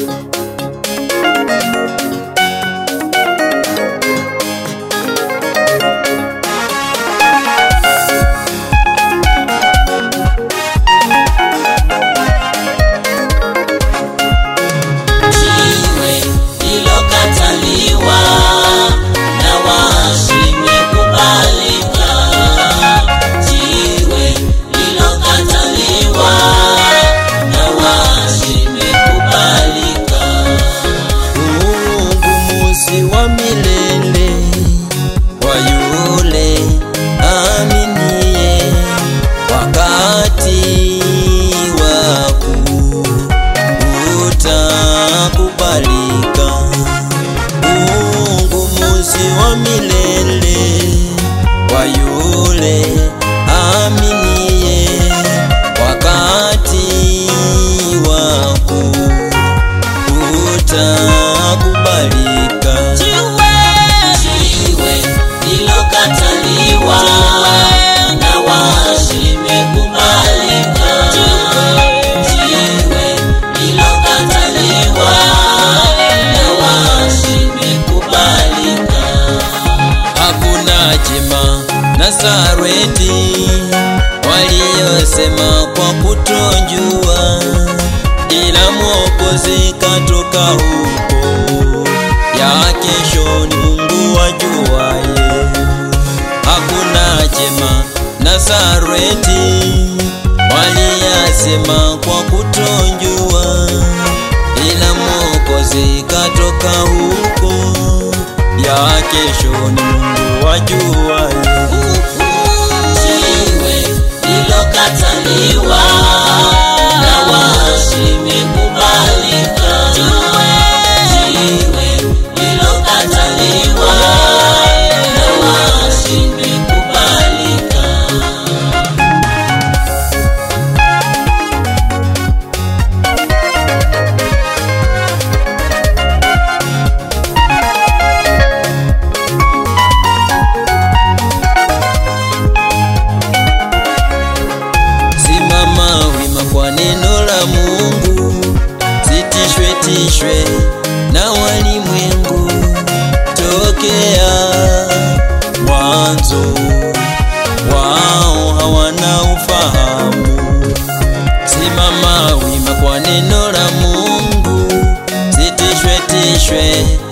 Nazareti waliyosema kwa kutojua, ila Mwokozi katoka huko, ya kesho ni Mungu wajuaye. Hakuna jema Nazareti waliyosema kwa kutojua, ila Mwokozi katoka huko, ya kesho ni Mungu wajuaye. Jiwe lilokataliwa na waashi limekubalika. Jiwe lilokataliwa na waashi limekubalika. Kwa neno la Mungu, sitishwe na walimwengu. Tokea mwanzo wao hawana ufahamu. Simama wima kwa neno la Mungu, sitishwe